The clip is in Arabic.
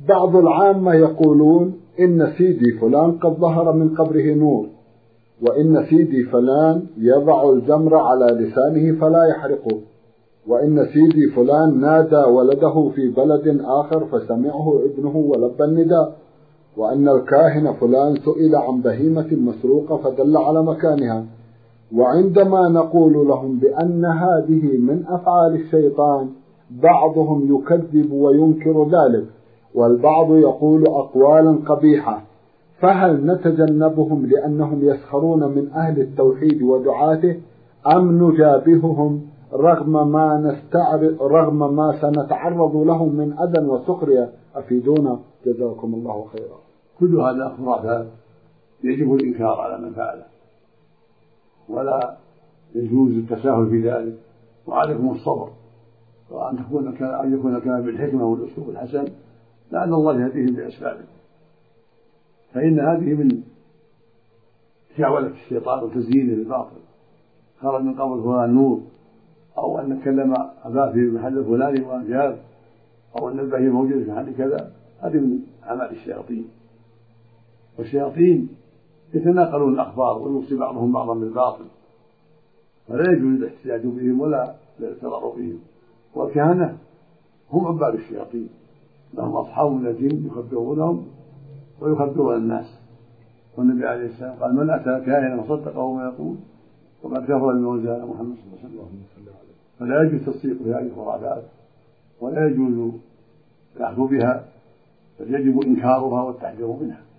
بعض العامة يقولون إن سيدي فلان قد ظهر من قبره نور، وإن سيدي فلان يضع الجمر على لسانه فلا يحرقه، وإن سيدي فلان نادى ولده في بلد آخر فسمعه ابنه ولبى النداء، وأن الكاهن فلان سئل عن بهيمة مسروقة فدل على مكانها. وعندما نقول لهم بأن هذه من أفعال الشيطان بعضهم يكذب وينكر ذلك، والبعض يقول أقوالا قبيحة، فهل نتجنبهم لأنهم يسخرون من أهل التوحيد ودعاته، أم نجابههم رغم ما سنتعرض لهم من أذى وسخرية؟ أفيدونا جزاكم الله خيرا. كل هذا خرافات يجب الإنكار على من فعله، ولا يجوز التساهل في ذلك، وعليكم الصبر، وأن يكون الكلام بالحكمة والأسلوب الحسن لعل الله يهديهم بأسبابه، فإن هذه من شعوذة الشيطان وتزيينه للباطل. خرج من قبر فلان نور، أو أن نكلم أباه في المحل الفلاني وأجاب، أو أن البهيمة موجودة في محل كذا، هذه من أعمال الشياطين. والشياطين يتناقلون الأخبار ويوصي بعضهم بعضا بالباطل، فلا يجوز الاحتجاج بهم ولا الاعتراض بهم. والكهنة هم عباد الشياطين، لهم أصحاب من الجن يخبرونهم ويخبرون الناس، والنبي عليه السلام قال: من أتى كاهنا وصدقه ما يقول وقد كفر بما أنزل على محمد صلى الله عليه وسلم. فلا يجوز التصديق بهذه الخرافات، ولا يجوز الأخذ بها، بل يجب إنكارها والتحذير منها.